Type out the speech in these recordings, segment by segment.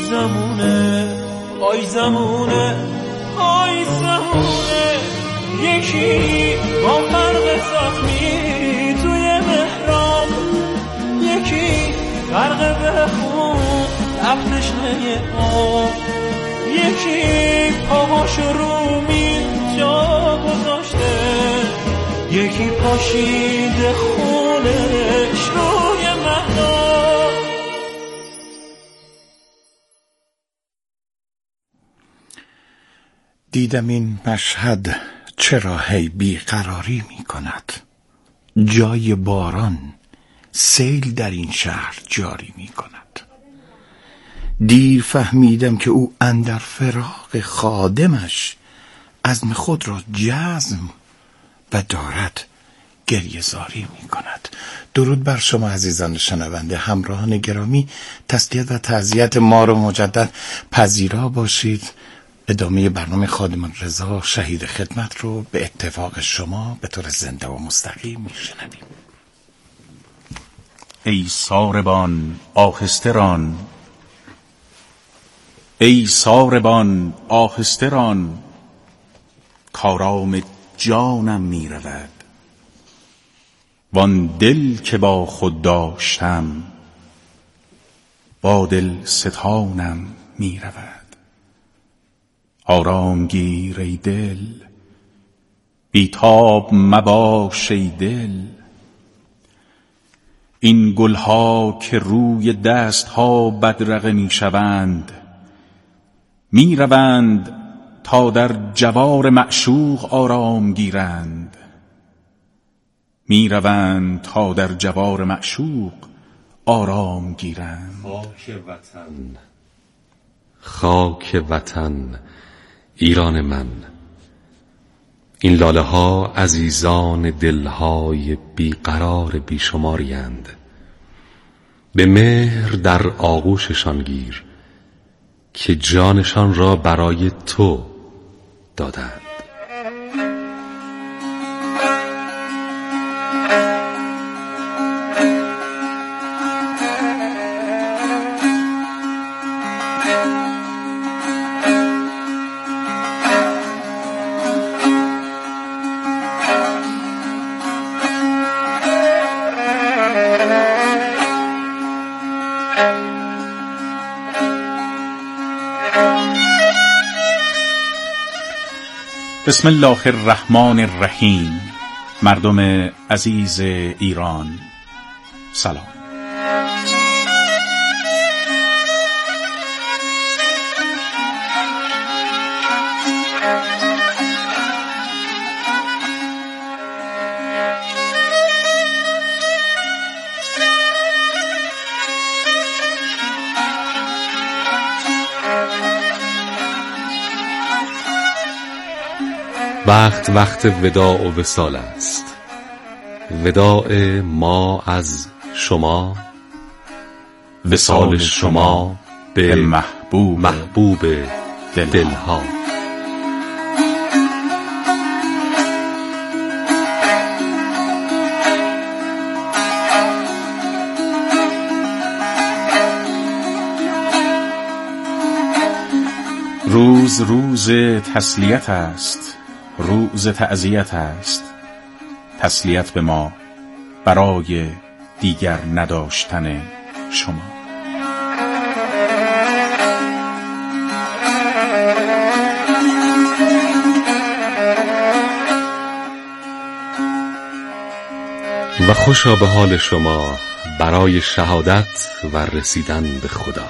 زمونه آی زمونه آی زمونه یکی با فرق زخمی توی محراب یکی غرق به خون تفتشنه آب یکی پاهاش رو میز جا گذاشته یکی پاشیده خونش روی مهداب. دیدم این مشهد چرا هی بیقراری می کند. جای باران سیل در این شهر جاری می کند. دیر فهمیدم که او اندر فراق خادمش عزم خود را جزم و دارد گریه زاری می کند. درود بر شما عزیزان شنونده، همراهان گرامی. تسلیت و تعزیت ما رو مجدد پذیرا باشید. ادامه برنامه خادمان رضا شهید خدمت رو به اتفاق شما به طور زنده و مستقیم میشنویم. ای ساربان آهسته ران، ای ساربان آهسته ران، کارام جانم می رود. وان دل که با خود داشتم با دل ستانم می رود. آرام گیر ای دل، بیتاب مباش ای دل. این گلها که روی دستها بدرقه می شوند، می روند تا در جوار معشوق آرام گیرند. می روند تا در جوار معشوق آرام گیرند. خاک وطن، خاک وطن ایران من، این لاله ها عزیزان دلهای بیقرار بیشمارند. به مهر در آغوششان گیر که جانشان را برای تو دادند. بسم الله الرحمن الرحیم. مردم عزیز ایران سلام. وقت وداع و وصال است. وداع ما از شما، وصال شما به محبوب دلها. روز روز تسلیت است، روز تعزیت است. تسلیت به ما برای دیگر نداشتن شما. و خوشا به حال شما برای شهادت و رسیدن به خدا.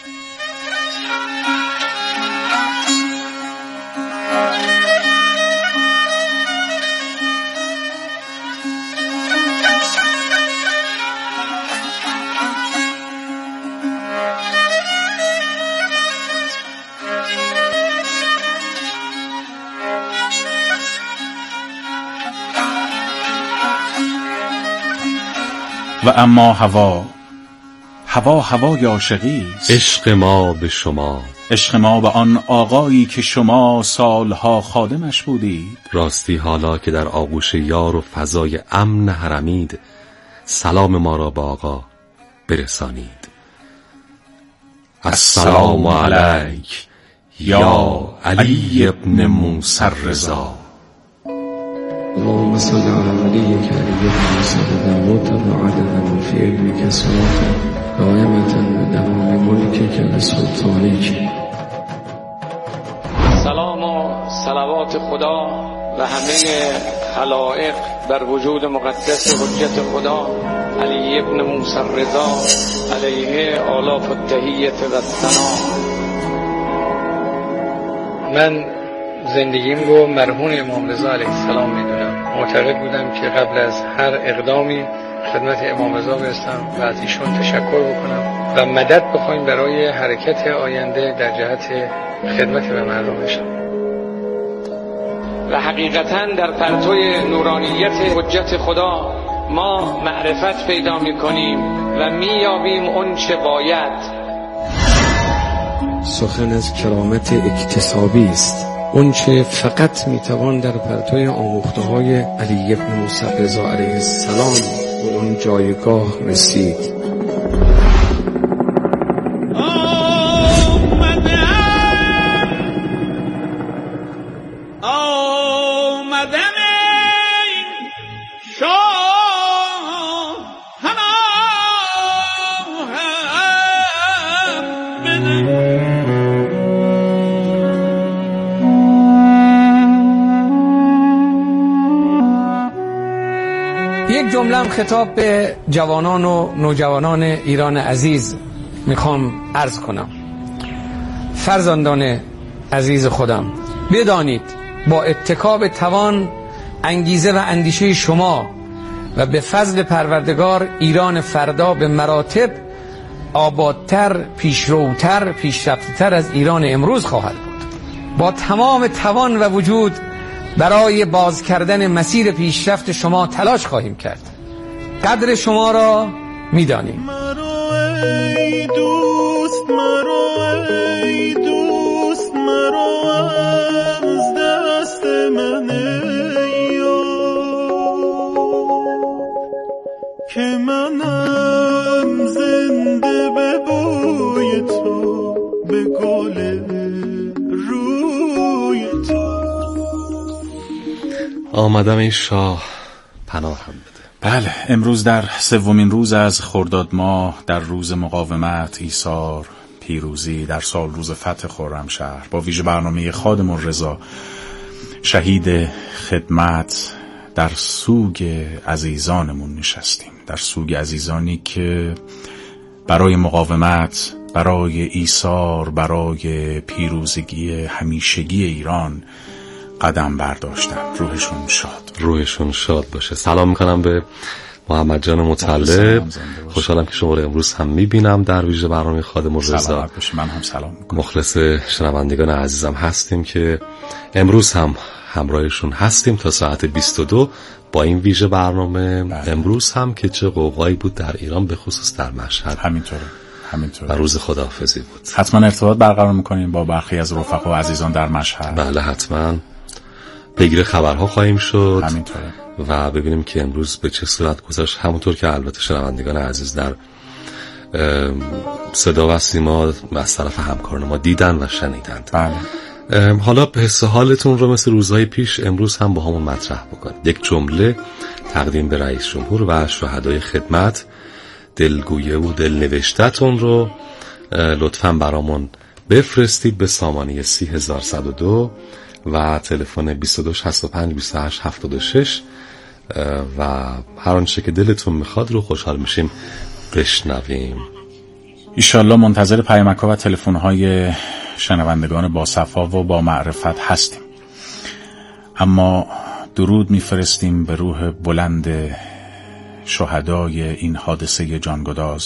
و اما هوای عاشقی است. عشق ما به شما، عشق ما به آن آقایی که شما سالها خادمش بودید. راستی حالا که در آغوش یار و فضای امن حرمید، سلام ما را به آقا برسانید. السلام علیک یا علی ابن موسی الرضا. اللهم صل على وليك علي بن موسى الرضا عددا في علمك صلاة قائمة بدوام ملكك لسلطانك. سلام و صلوات خدا و همه خلائق بر وجود مقدس حجت خدا علی ابن موسی الرضا علیه آلاف التحیة و الثنا. من زندگیم رو مرهون امام رضا علیه السلام میدونم. معتقد بودم که قبل از هر اقدامی خدمت امام رضا برسم و از ایشون تشکر بکنم و مدد بخوایم برای حرکت آینده در جهت خدمت به مردمشم. و حقیقتاً در پرتوی نورانیت حجت خدا ما معرفت پیدا می‌کنیم و می‌یابیم اون چه باید. سخن از کرامت اکتسابی است، اون چه فقط میتوان در پرتوی آموخته‌های علی ابن موسی الرضا علیه السلام به اون جایگاه رسید. یک جمله خطاب به جوانان و نوجوانان ایران عزیز میخوام عرض کنم. فرزندان عزیز خودم، بدانید با اتکا به توان، انگیزه و اندیشه شما و به فضل پروردگار ایران فردا به مراتب آبادتر، پیشروتر، پیشرفته‌تر از ایران امروز خواهد بود. با تمام توان و وجود برای باز کردن مسیر پیشرفت شما تلاش خواهیم کرد. قدر شما را می‌دانیم. مرو ای دوست، مرو ای دوست، مرو از دست من که منم زنده به بوی تو، به گل روی تو. آمدم ای شاه پناهم بده. بله، امروز در سومین روز از خرداد ماه، در روز مقاومت، ایثار، پیروزی، در سال روز فتح خرمشهر، با ویژه برنامه خادم الرضا شهید خدمت در سوگ عزیزانمون نشستیم. در سوگ عزیزانی که برای مقاومت، برای ایثار، برای پیروزگی همیشگی ایران قدم برداشتن. روحشون شاد، روحشون شاد باشه. سلام میکنم به محمد جان مطلب. خوشحالم که شما رو امروز هم میبینم در ویژه برنامه خادم الرضا. من هم سلام میکنم. مخلص شنوندگان عزیزم هستیم که امروز هم همراهشون هستیم تا ساعت 22 با این ویژه برنامه. امروز هم که چه قوقایی بود در ایران، به خصوص در مشهد. همینطوره و روز خداحافظی بود. حتما ارتباط برقرار میکنیم با برخی از رفقا و عزیزان در مشهد. بله حتما پیگیر خبرها خواهیم شد. همینطوره. و ببینیم که امروز به چه صورت گذشت، همونطور که البته شنوندگان عزیز در صدا و سیما از طرف همکاران ما دیدن و شنیدند. بله. حالا حس حالتون رو مثل روزهای پیش امروز هم با همون مطرح بکنید. یک جمله تقدیم به رئیس جمهور و شهدای خدمت، دلگویه و دلنوشتتون رو لطفاً برامون بفرستید به سامانه 30102 و تلفن 22 65 28 76 و هر آنچه که دلتون میخواد رو خوشحال میشیم بشنویم. ایشالله منتظر پیامک‌ها و تلفن‌های شنوندگان با صفا و با معرفت هستیم. اما درود میفرستیم به روح بلند شهدای این حادثه جانگداز،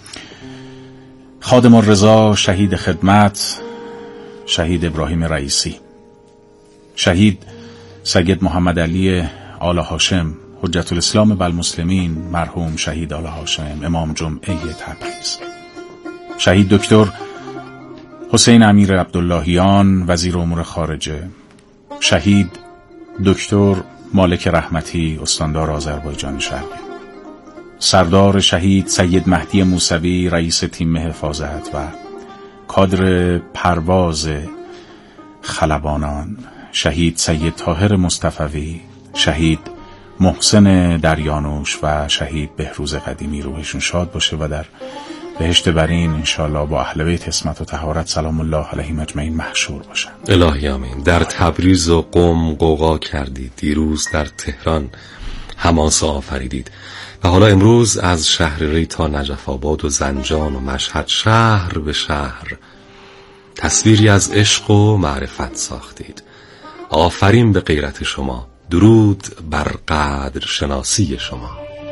خادم الرضا شهید خدمت، شهید ابراهیم رئیسی، شهید سید محمد علی آل هاشم حجت الاسلام بالمسلمین، مرحوم شهید آل هاشم امام جمعه تبریز، شهید دکتر حسین امیر عبداللهیان وزیر امور خارجه، شهید دکتر مالک رحمتی استاندار آذربایجان شرقی، سردار شهید سید مهدی موسوی رئیس تیم حفاظت و کادر پرواز خلبانان، شهید سید طاهر مصطفوی، شهید محسن دریانوش و شهید بهروز قدیمی، روحشون شاد باشه و در بهشت برین انشاءالله با اهل بیت عصمت و طهارت سلام الله علیهم اجمعین محشور باشن. الهی آمین. در تبریز و قم قوقا کردید، دیروز در تهران حماسه آفریدید و حالا امروز از شهر ری تا نجف آباد و زنجان و مشهد، شهر به شهر تصویری از عشق و معرفت ساختید. آفرین به غیرت شما، درود بر قدر شناسی شما.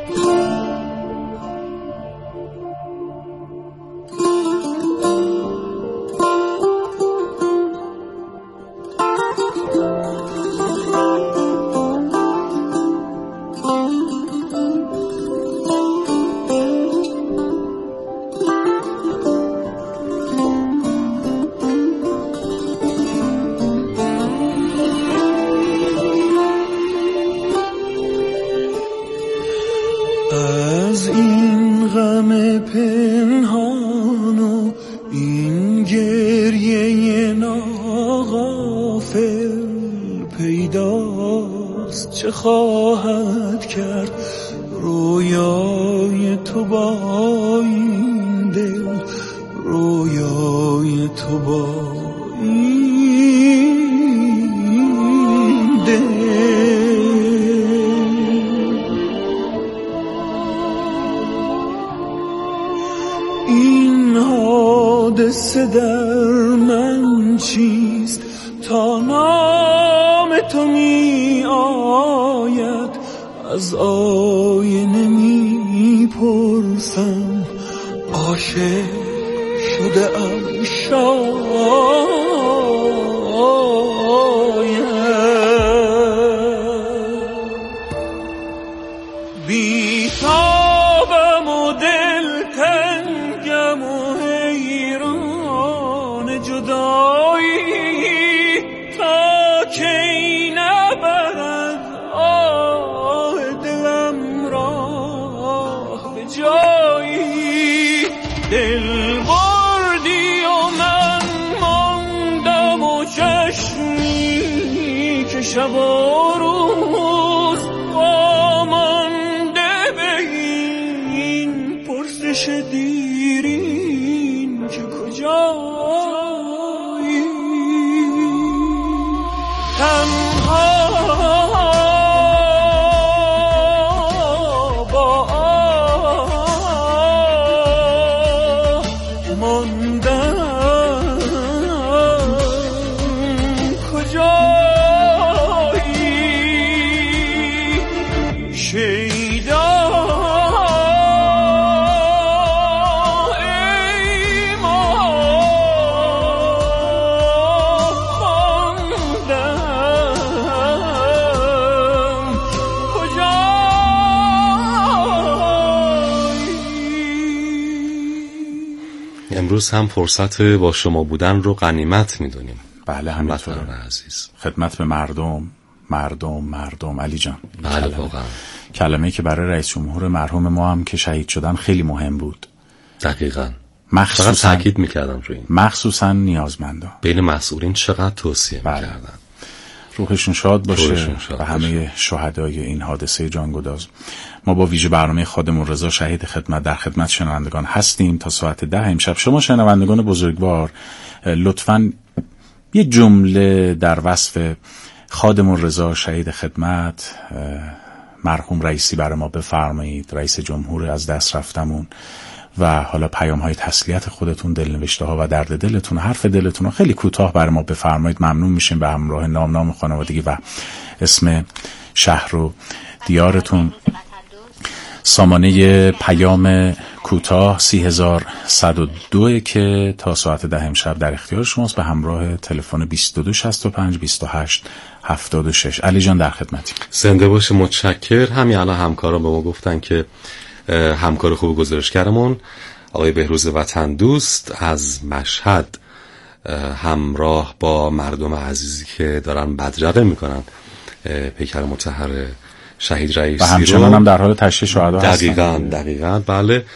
از این غم پنهان و این گریه ناغافل پیداست چه خواهد کرد رویای تو با این دل، رویای تو با این دل. این حادثه در من چیست تا نام تو می آید، از آینه می پرسم عاشق شده ام شاید. بیتابم و دلتنگم و حیران جدایی، تا کی نبرد آه دلم راه به جایی. دل بردی و من ماندم و چشمی که شب و روز وامانده به این پرسش دیرین که کجایی. تنها با آه ماندم کجایی. شیدا ای ما خواندم کجایی. امروز هم فرصت با شما بودن رو غنیمت میدونیم. بله همینطوره عزیز. خدمت به مردم علی جان. بله واقعا کلمه‌ای که برای رئیس جمهور مرحوم ما هم که شهید شدن خیلی مهم بود. دقیقاً. مخصوصا فقط تاکید میکردن روی این، مخصوصا نیازمندان بین مسئولین چقدر توصیه میکردن. روحشون شاد باشه روحشون شاد و همه شهدای این حادثه جانگداز. ما با ویژه برنامه خادم الرضا شهید خدمت در خدمت شنوندگان هستیم تا ساعت 10 امشب. شما شنوندگان بزرگوار لطفاً یک جمله در وصف خادم الرضا شهید خدمت مرحوم رئیسی برای ما بفرمایید، رئیس جمهور از دست رفتمون، و حالا پیام های تسلیت خودتون، دلنوشته ها و درد دلتون، حرف دلتون رو خیلی کوتاه برای ما بفرمایید. ممنون میشیم. به همراه نام خانوادگی و اسم شهر و دیارتون. سامانه پیام کوتاه 30102 که تا ساعت 10 امشب در اختیار شماست، به همراه تلفن 2265 28 76. علی جان در خدمتی. زنده باشه. متشکر. همین الان همکاران به ما گفتن که همکار خوب گزارشگرمون آقای بهروز وطن دوست از مشهد همراه با مردم عزیزی که دارن بدرقه میکنن پیکر مطهر شهید رئیسی و همچنان هم در حال تشییع شهدا هستن. دقیقاً بله.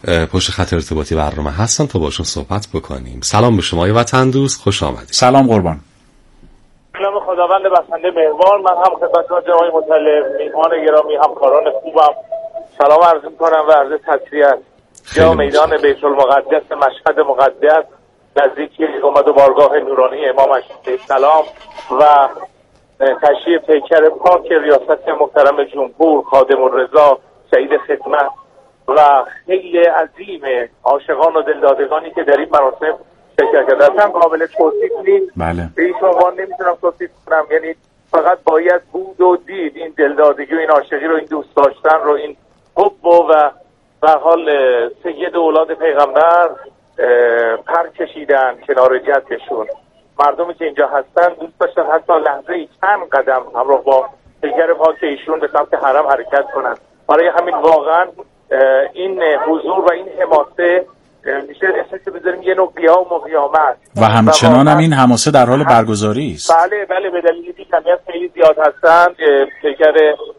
پشت خط ارتباطی برنامه هستن تا باشون صحبت بکنیم. سلام به شما وطن دوست، خوش آمدید. سلام قربان. سلام خداوند بخشنده مهربان. من هم خدمت جناب مطلب میهمان گرامی همکاران خوبم سلام عرض می‌کنم و عرض تسلیت. یا میدان بیت المقدس مشهد مقدس نزدیک اومد و بارگاه نورانی امام علیه السلام و تشریف پیکر پاک ریاست محترم جمهور خادم الرضا شهید خدمت و خیلی عظیم عاشقان و دلدادگانی که در این مراسم شرکت کردن. هم قابل توصیف نیست. بله. به این عنوان نمیتونم توصیف کنم، یعنی فقط باید بود و دید این دلدادگی و این عاشقی رو، این دوست داشتن رو، این حب و به حال سید اولاد پیغمبر پر کشیدن کنار جدشون. مردمی که اینجا هستن دوست داشتن حتی لحظه ای چند قدم همراه با پیکر پاک ایشون به سمت حرم حرکت کنن. برای همین واقعا این حضور و این حماسه میشه اساس بذاریم یه نوع قیام و قیامت و همچنان هم این حماسه در حال برگزاری است. بله بله، به دلیل اینکه کمیت خیلی زیاد هستن پیکر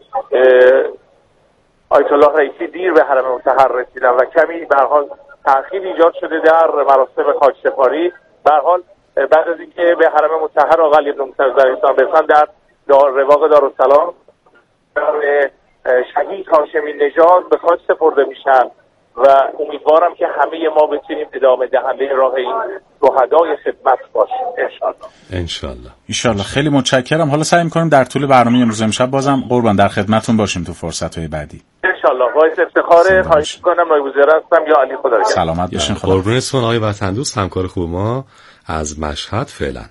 آیت الله رئیسی دیر به حرم مطهر رسیدن و کمی به هر حال تأخیر ایجاد شده در مراسم خاکسپاری. به هر حال بعد از اینکه به حرم مطهر آقا علی بن موسی علیه برسن در رواق دارالسلام شهید هاشمی نژاد به خاک سپرده میشن و امیدوارم که همه ما بتونیم ادامه دهنده راه این شهدای خدمت باشیم انشالله. خیلی متشکرم. حالا سعی می‌کنیم در طول برنامه امروز امشب بازم قربان در خدمتتون باشیم تو فرصت‌های بعدی انشالله. باعث افتخاره. خواهش می‌کنم نایب وزیر هستم یا علی خدا نگهدار. سلامت باشین. قربونتون آقای وطن دوست، همکار خوب ما از مشهد فعلا.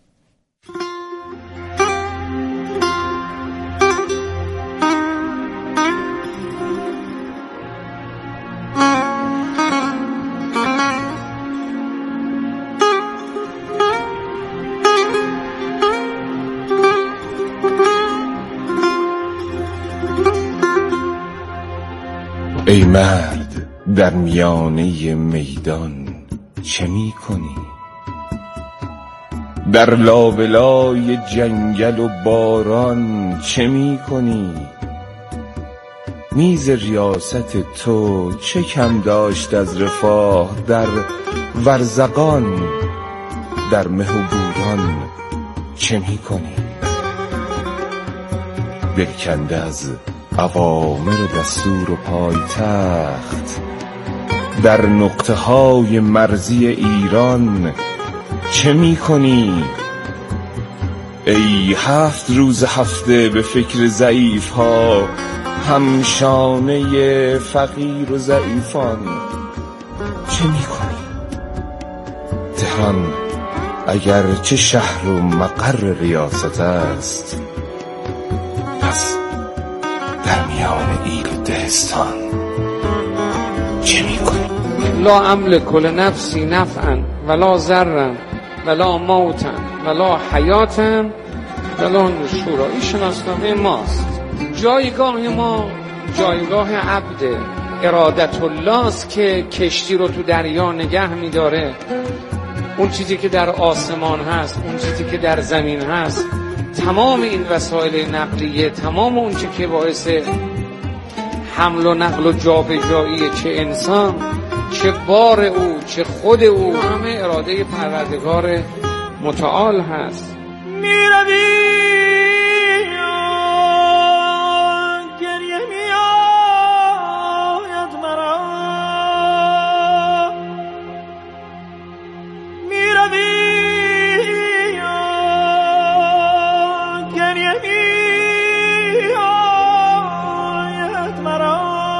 ای مرد در میانه میدان چه می کنی؟ در لابلای جنگل و باران چه می کنی؟ میز ریاست تو چه کم داشت از رفاه در ورزقان، در مه و بوران چه می کنی؟ دلکنده از اوامر و دستور و پایتخت در نقطه های مرزی ایران چه می کنی؟ ای 7 روز هفته به فکر ضعیف ها، همشانه فقیر و ضعیفان چه می کنی؟ تهران اگر چه شهر و مقر ریاست است، پس در میان ایل و دهستان چه می کنی؟ لا املک لنفسی نفعا ولا ضرا ولا موتا ولا حیاتا ولا نشورا. این شناسنامه ماست. جایگاه ما جایگاه عبد ارادت الله است که کشتی رو تو دریا نگه می‌داره. اون چیزی که در آسمان هست، اون چیزی که در زمین هست، تمام این وسایل نقلیه، تمام اون چیزی که باعث حمل و نقل و جابجایی چه انسان، چه بار او، چه خود او، همه اراده پروردگار متعال هست. میروی گریه میآید مرا، میروی گریه میآید مرا،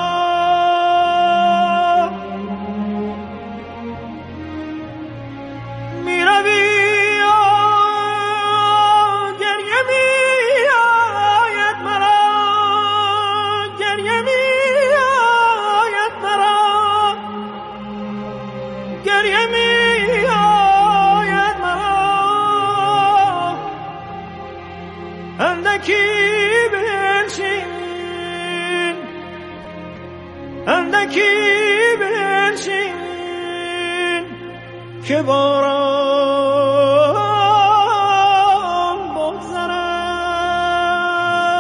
میروی اندکی بنشین که باران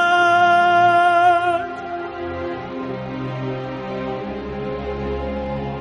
بگذرد.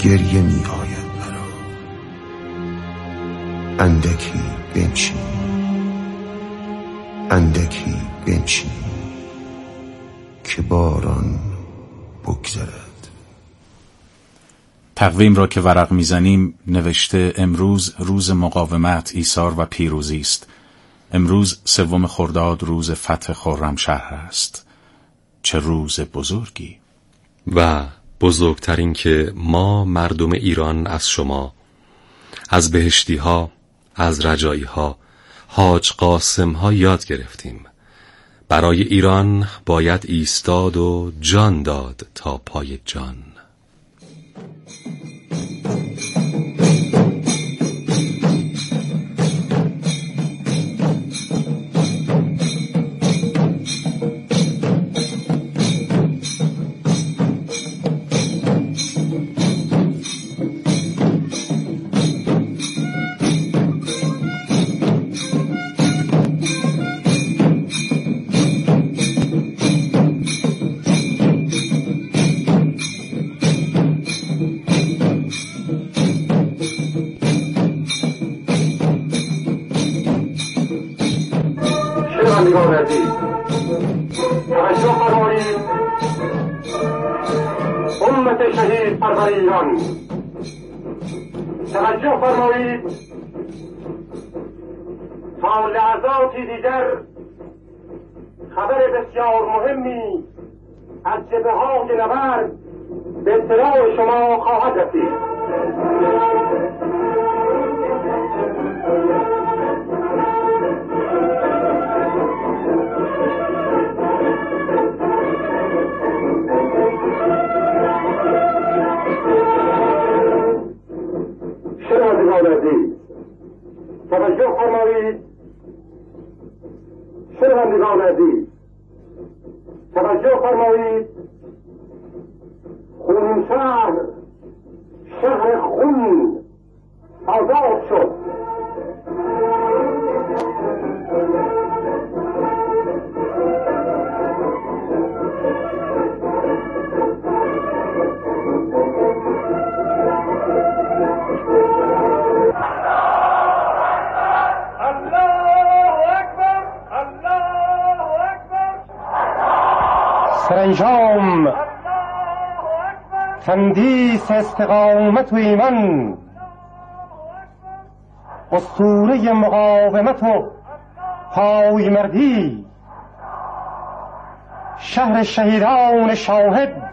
گریه می آید مرا. اندکی بنشین، اندکی بنشین که باران بگذرد. تقویم را که ورق میزنیم نوشته امروز روز مقاومت، ایثار و پیروزی است. امروز 3 خرداد روز فتح خرمشهر است. چه روز بزرگی! و بزرگترین که ما مردم ایران از شما، از بهشتی ها، از رجایی ها، حاج قاسم ها یاد گرفتیم. برای ایران باید ایستاد و جان داد تا پای جان. توجه فرمایید امت شهید پرور ایران، توجه فرمایید تا لحظاتی دیگر خبر بسیار مهمی از جبهه‌های نبرد به اطلاع شما خواهد رسید. توجه فرمایید شنوندگان عزیز، توجه فرمایید خونشهر، شهر خون آزاد شد. سرانجام تندیس استقامت و ایمان، اسطوره مقاومت و پایمردی، شهر شهیدان شاهد،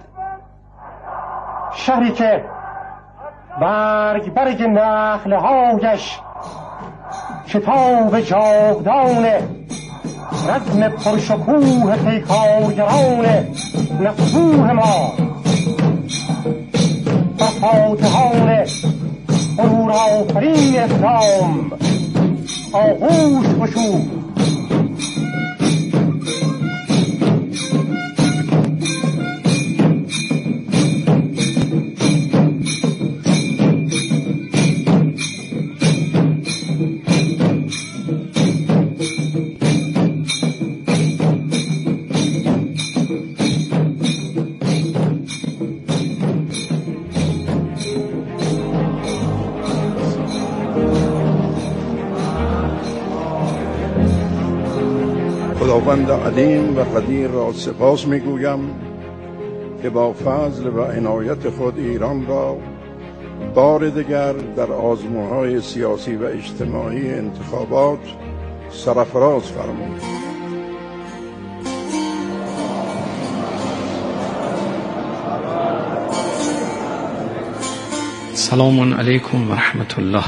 شهری که برگ برگ نخلهایش کتاب جاودان رزم پرشکوه پیکارگران نفسوه ما و فاتحان غرور آفرین اسلام آغوش گشود. خداوند علیم و قدیر را سپاس میگویم که با فضل و عنایت خود ایران را بار دیگر در آزمون‌های سیاسی و اجتماعی انتخابات سرفراز فرمود. سلام علیکم و رحمت الله.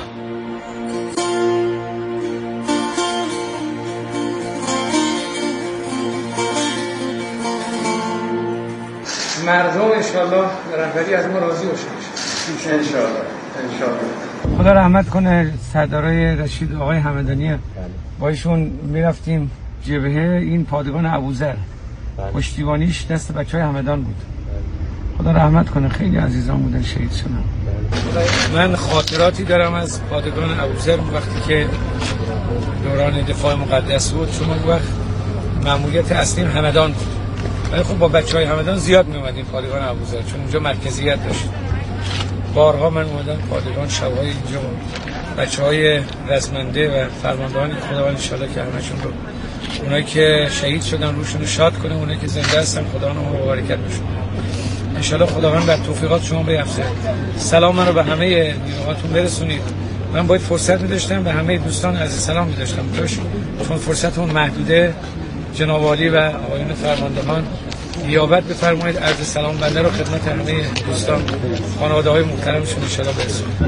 مردم انشاءالله رهبری از ما راضی باشه انشاءالله. خدا رحمت کنه سردارای رشید آقای همدانی، با ایشون میرفتیم جبهه این پادگان ابوذر، پشتیبانیش دست بچهای همدان بود. خدا رحمت کنه، خیلی عزیزان بودن شهید شدن. من خاطراتی دارم از پادگان ابوذر وقتی که دوران دفاع مقدس بود، چون اون وقت مأموریت اصلی همدان بود، ولی خب با بچهای همدان زیاد می اومدیم پادگان ابوذر چون اونجا مرکزیت داشت. بارها من اومدم پادگان شب‌های اینجا بچه‌های رزمنده و فرماندهان خداوند انشالله که همشون رو اونایی که شهید شدن روشون رو شاد کنه، اونایی که زنده هستن خدا اونها رو برکت بشه انشالله. خداوند بر توفیقات شما بیفزه. سلام منو به همه نیروهاتون برسونید. من باید فرصت می‌داشتم به همه دوستان عزیز سلام می‌داشتم، چون فرصتمون محدوده. جناب عالی و آقایان فرماندهان نیابت بفرمایید عرض سلام بنده رو خدمت همه دوستان خانواده‌های محترمشون ان شاءالله برسونید.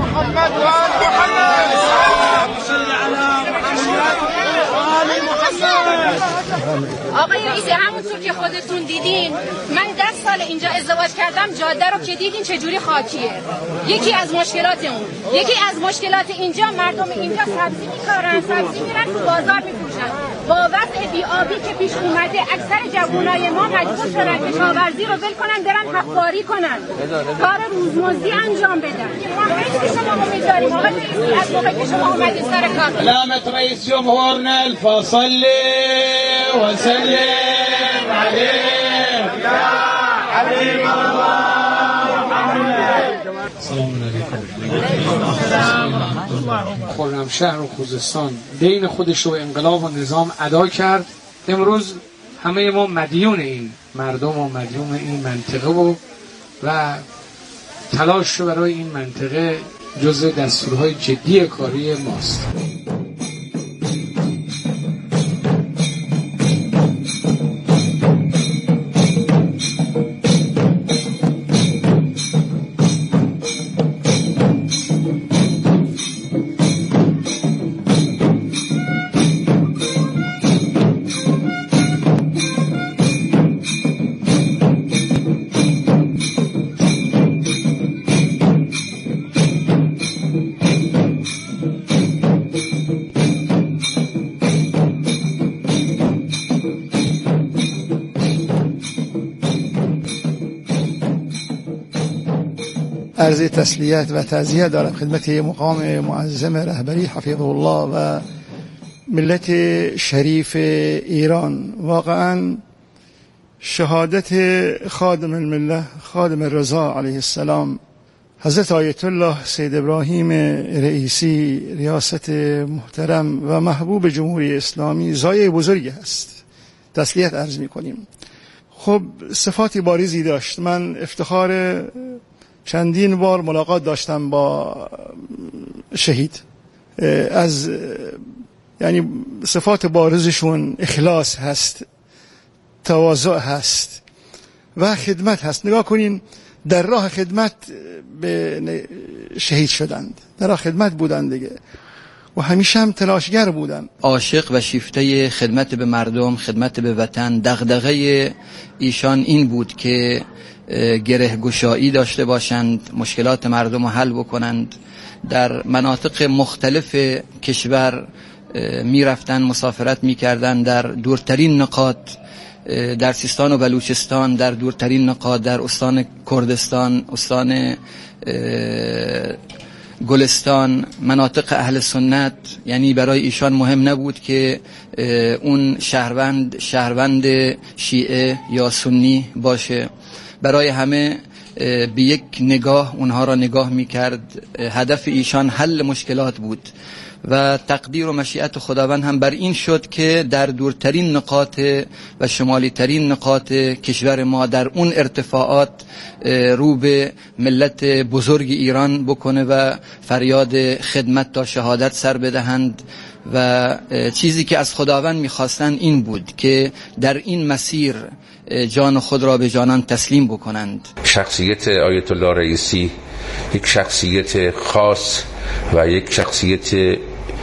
آقای رئیسی همونطور که خودتون دیدین من 10 سال اینجا ازدواج کردم، جاده رو که دیدین چجوری خاکیه. یکی از مشکلات اینجا مردم اینجا سبزی میکارن، سبزی میرن تو بازار میفروشن. با وضع بی‌آبی که پیش اومده اکثر جوانای ما مجبور شدن کشاورزی رو ول کنن برن حقواری کنن، کار روزمزدی انجام بدن. ما خیلی شما امید داریم آقای رئیسی از موقعی که شما اومدید سر کار. سلامت رئیس جمهورنا الفصل وسلم عليه يا حبيب الله محمد. سلام علیکم. خرمشهر و خوزستان دین خودش رو انقلاب و نظام ادا کرد. امروز همه ما مدیون این مردم و مدیون این منطقه و تلاش رو برای این منطقه جزء دستورهای جدی کاری ماست. عرض تسلیت و تعزیت دارم خدمت مقام معظم رهبری حفظه الله و ملت شریف ایران. واقعا شهادت خادم المله خادم الرضا علیه السلام حضرت آیت الله سید ابراهیم رئیسی ریاست محترم و محبوب جمهوری اسلامی ضایعه بزرگی هست. تسلیت عرض می کنیم. خب صفاتی بارزی داشت. من افتخار چندین بار ملاقات داشتم با شهید. از یعنی صفات بارزشون اخلاص هست، تواضع هست و خدمت هست. نگاه کنین در راه خدمت به شهید شدند، در راه خدمت بودند دیگه و همیشه هم تلاشگر بودن. عاشق و شیفته خدمت به مردم، خدمت به وطن. دغدغه ایشان این بود که گره گشایی داشته باشند، مشکلات مردم رو حل بکنند. در مناطق مختلف کشور می رفتن، مسافرت می کردن در دورترین نقاط، در سیستان و بلوچستان، در دورترین نقاط، در استان کردستان، استان گلستان، مناطق اهل سنت. یعنی برای ایشان مهم نبود که اون شهروند شیعه یا سنی باشه. برای همه به یک نگاه اونها را نگاه می‌کرد. هدف ایشان حل مشکلات بود و تقدیر و مشیت خداوند هم بر این شد که در دورترین نقاط و شمالی ترین نقاط کشور ما در اون ارتفاعات رو به ملت بزرگ ایران بکنه و فریاد خدمت تا شهادت سر بدهند. و چیزی که از خداوند می‌خواستن این بود که در این مسیر جان خود را به جانان تسلیم بکنند. شخصیت آیت الله رئیسی یک شخصیت خاص و یک شخصیت